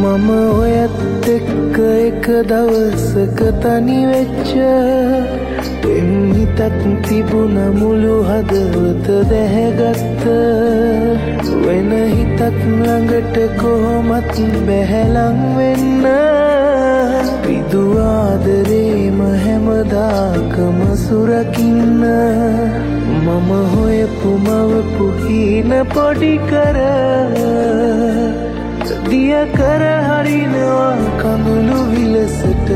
මම ඔයත් එක්ක එක දවසක තනි වෙච්ච පෙම් හිතක් තිබුණ මුළු හදවත දැහැගත්ත වෙන හිතක් ළඟට කොහොමත් බැහැලං වෙන්න පිදු ආදරේම හැමදාකම සුරකින්න මම හොයපු මවපු හීන පොඩි කර දිය කර හරිනවා කඳුළු විලසට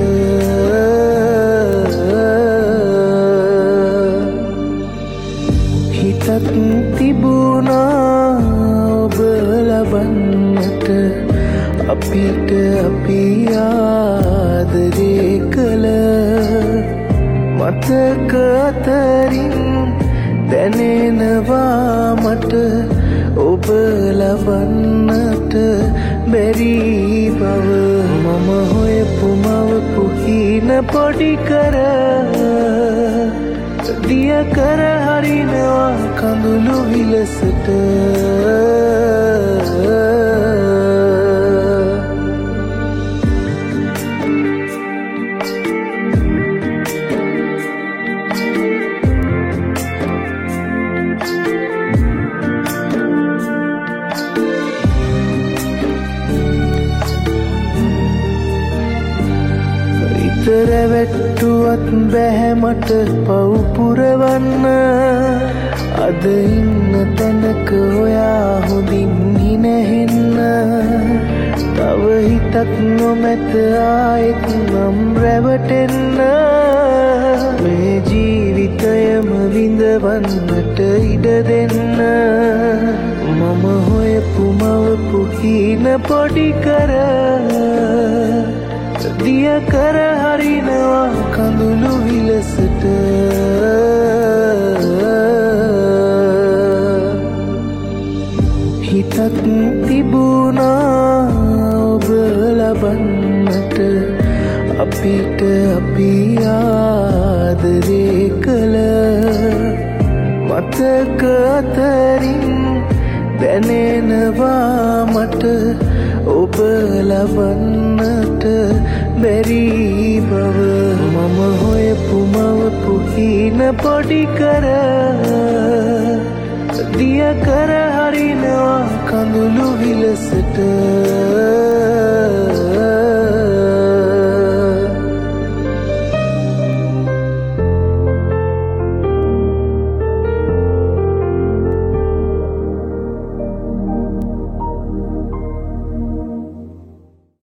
හිතක් තිබුණා ඔබ ලබන්නට අපිට අපි ආදරේ කළ මතක අතරින් දැනෙනවා මට ඔබ ලබන්නට බැරි බව මම හොයපු මවපු හීන පොඩි කර දිය කර හරිනවා කඳුළු විලසට රැවැට්ටුවත් බැහැ මට පව් පුරවන්න අද ඉන්න තැනක ඔයා හොඳින් හිනහෙන්න තව හිතක් නොමැත ආයෙත් නම් රැවටෙන්න මේ ජීවිතයම විඳවන්නට ඉඩ දෙන්න මම හොයපු මවපු හීන පොඩි කර දිය කර හරිනවා කඳුළු විලසට හිතක් තිබුණා ඔබ ලබන්නට අපිට අපි ආදරේ කළ මතක අතරින් දැනෙනවා මට ඔබ ලබන්නට බැරි බව මම හොයපු මවපු හීන පොඩි කර දිය කර හරිනවා කඳුළු විලසට